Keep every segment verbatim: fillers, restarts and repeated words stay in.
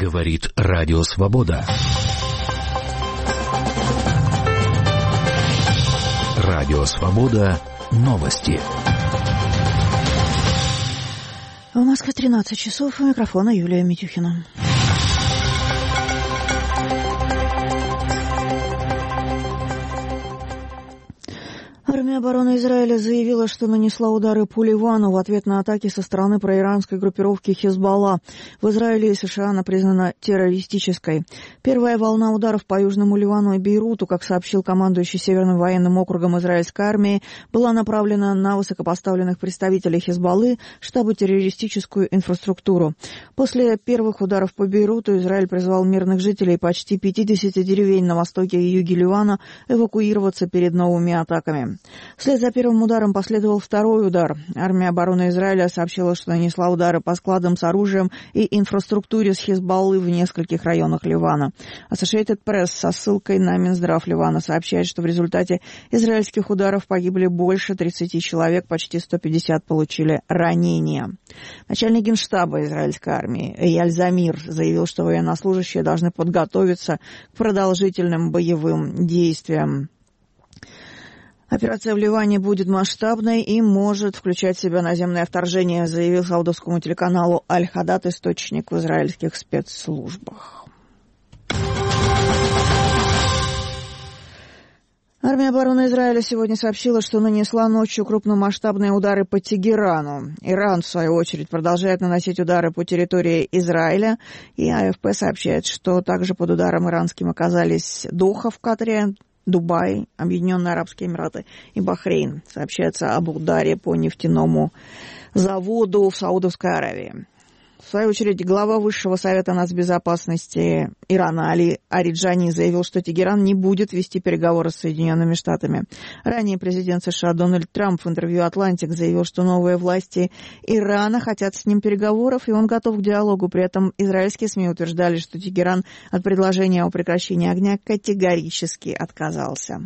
Говорит Радио Свобода. Радио Свобода. Новости. В Москве тринадцать часов. У микрофона Юлия Митюхина. Армия обороны Израиля заявила, что нанесла удары по Ливану в ответ на атаки со стороны проиранской группировки Хизбалла. В Израиле и США она признана террористической. Первая волна ударов по Южному Ливану и Бейруту, как сообщил командующий Северным военным округом израильской армии, была направлена на высокопоставленных представителей Хизбаллы, штаба террористическую инфраструктуру. После первых ударов по Бейруту Израиль призвал мирных жителей почти пятидесяти деревень на востоке и юге Ливана эвакуироваться перед новыми атаками. Вслед за первым ударом последовал второй удар. Армия обороны Израиля сообщила, что нанесла удары по складам с оружием и инфраструктуре с Хизбаллы в нескольких районах Ливана. Associated Press со ссылкой на Минздрав Ливана сообщает, что в результате израильских ударов погибли больше тридцати человек, почти сто пятьдесят получили ранения. Начальник генштаба израильской армии Эйяль Замир заявил, что военнослужащие должны подготовиться к продолжительным боевым действиям. Операция в Ливане будет масштабной и может включать в себя наземное вторжение, заявил саудовскому телеканалу Аль-Хадат источник в израильских спецслужбах. Армия обороны Израиля сегодня сообщила, что нанесла ночью крупномасштабные удары по Тегерану. Иран, в свою очередь, продолжает наносить удары по территории Израиля. И АФП сообщает, что также под ударом иранским оказались Доха в Катаре, Дубай, Объединенные Арабские Эмираты и Бахрейн. Сообщается об ударе по нефтяному заводу в Саудовской Аравии. В свою очередь, глава Высшего совета нацбезопасности Ирана Али Ариджани заявил, что Тегеран не будет вести переговоры с Соединенными Штатами. Ранее президент США Дональд Трамп в интервью «Атлантик» заявил, что новые власти Ирана хотят с ним переговоров, и он готов к диалогу. При этом израильские СМИ утверждали, что Тегеран от предложения о прекращении огня категорически отказался.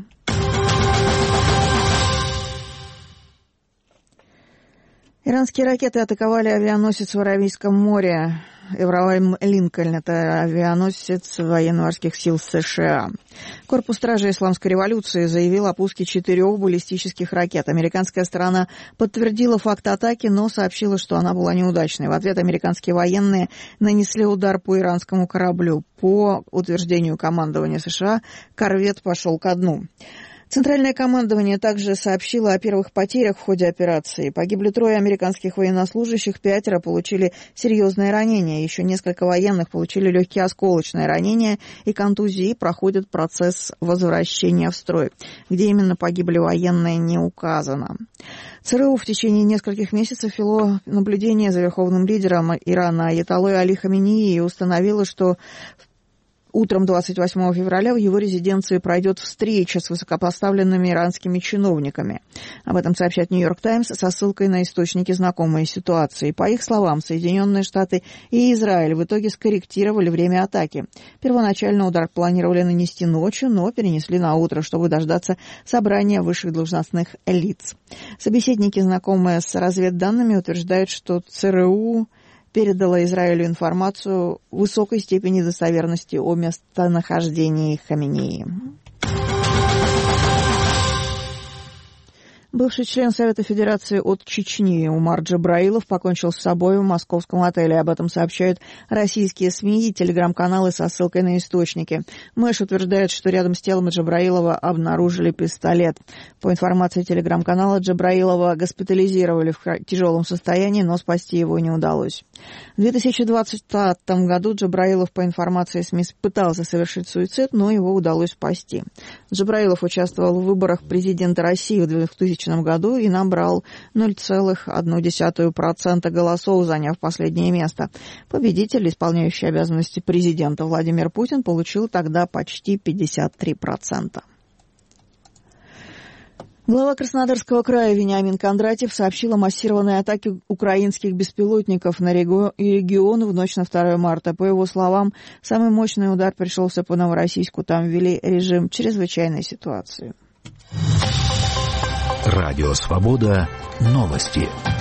Иранские ракеты атаковали авианосец в Аравийском море. Эвраим Линкольн – это авианосец военно-морских сил США. Корпус стражей Исламской революции заявил о пуске четырех баллистических ракет. Американская сторона подтвердила факт атаки, но сообщила, что она была неудачной. В ответ американские военные нанесли удар по иранскому кораблю. По утверждению командования США, корвет пошел ко дну. Центральное командование также сообщило о первых потерях в ходе операции. Погибли трое американских военнослужащих, пятеро получили серьезные ранения. Еще несколько военных получили легкие осколочные ранения и контузии, и проходит процесс возвращения в строй. Где именно погибли военные, не указано. ЦРУ в течение нескольких месяцев вело наблюдение за верховным лидером Ирана Аятоллой Али Хаменеи и установило, что утром двадцать восьмого февраля в его резиденции пройдет встреча с высокопоставленными иранскими чиновниками. Об этом сообщает «Нью-Йорк Таймс» со ссылкой на источники, знакомые ситуации. По их словам, Соединенные Штаты и Израиль в итоге скорректировали время атаки. Первоначально удар планировали нанести ночью, но перенесли на утро, чтобы дождаться собрания высших должностных лиц. Собеседники, знакомые с разведданными, утверждают, что ЦРУ передала Израилю информацию высокой степени достоверности о местонахождении Хаменеи. Бывший член Совета Федерации от Чечни Умар Джабраилов покончил с собой в московском отеле. Об этом сообщают российские СМИ и телеграм-каналы со ссылкой на источники. Мэш утверждает, что рядом с телом Джабраилова обнаружили пистолет. По информации телеграм-канала, Джабраилова госпитализировали в тяжелом состоянии, но спасти его не удалось. В две тысячи двадцатом году Джабраилов, по информации СМИ, пытался совершить суицид, но его удалось спасти. Джабраилов участвовал в выборах президента России в две тысячи году и набрал ноль целых одну десятую процента голосов, заняв последнее место. Победитель, исполняющий обязанности президента Владимир Путин, получил тогда почти пятьдесят три процента. Глава Краснодарского края Вениамин Кондратьев сообщил о массированной атаке украинских беспилотников на регион в ночь на второе марта. По его словам, самый мощный удар пришелся по Новороссийску. Там ввели режим чрезвычайной ситуации. Радио Свобода. Новости.